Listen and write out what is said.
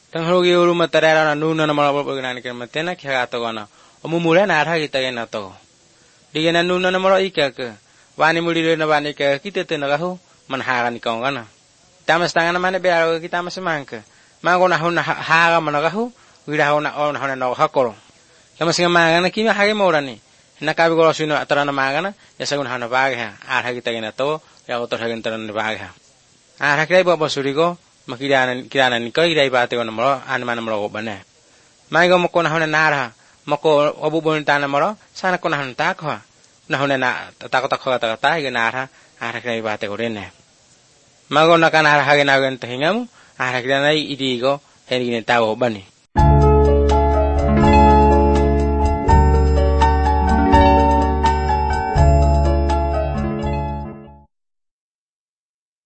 tang hogi uru matara na nuna na mala bolpo gina nikir matena kya to gana omumule na arha kita gena to digena nuna na mala ika ke wani mulire na wani ke kita te na gahu manhaga ni kong gana tamas tangana mane be aro kita mas mangke mango na huna haga managahu wira hona on hona no hakoro tamas nga mangana kimi hage morani na kabi golo sino atarana mangana yasagun hana bagha arha kita gena to ya otor hagen taran bagha arha kai bo surigo kirana ni ko irai bate kono moro anman moro bane mai go moko na hona narha moko obu bon tana moro sana ko na hona ta kho na hona na ta ko ta ge narha arha kai bate ko rene mago na kana arha ge na gen tehingam arha kirana idigo herine tawo bani